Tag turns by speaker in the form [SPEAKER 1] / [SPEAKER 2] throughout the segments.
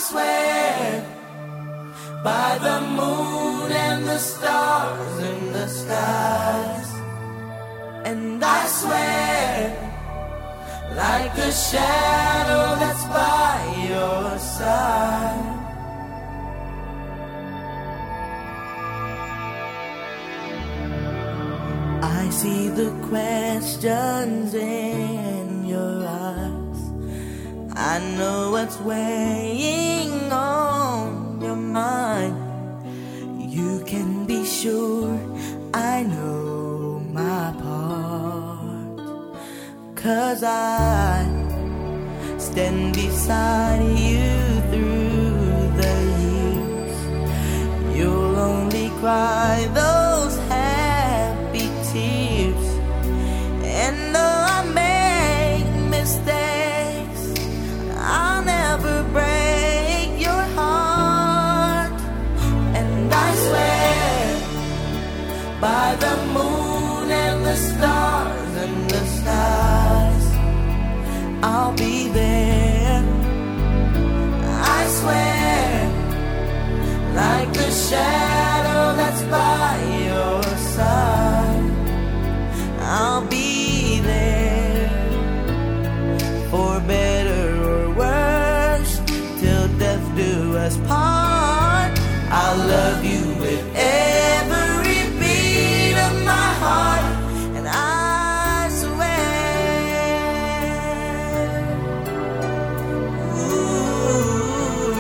[SPEAKER 1] swear by the moon and the stars in the skies. And I swear like a shadow that's by your side. I see the questions in your eyes. I know what's weighing on your mind. You can be sure I know my part, 'cause I stand beside you through the years. You'll only cry those happy tears. And though I make mistakes, I'll never break your heart. And I swear by the moon and the stars and the skies, I'll be there. I swear like the shadow that's by your side, I'll be there for better or worse, till death do us part. I'll love you with every beat of my heart, and I swear. Ooh.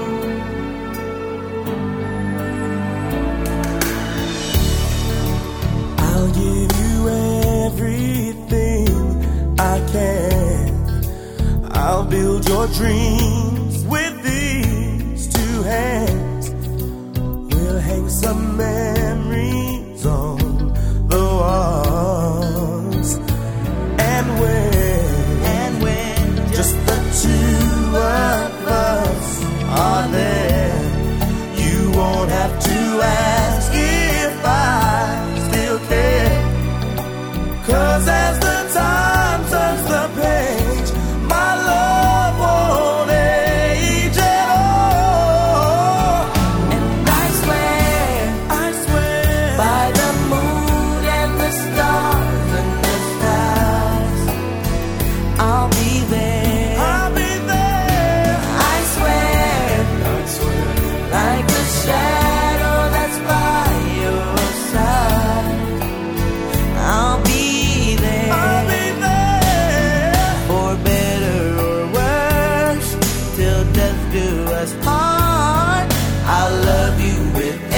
[SPEAKER 2] I'll give you everything I can. I'll build your dreams with these two hands. We'll hang some memories on the walls. And when just the two of us are there, you won't have to ask if I still care. 'Cause as the time turns the page, my love won't age at all.
[SPEAKER 1] And I swear by the moon and the stars and the skies, I'll be there.
[SPEAKER 2] I'll be there.
[SPEAKER 1] I swear like the shadow that's by your side, I'll be there.
[SPEAKER 2] I'll be there.
[SPEAKER 1] For better or worse, till death do us part. I'll love you with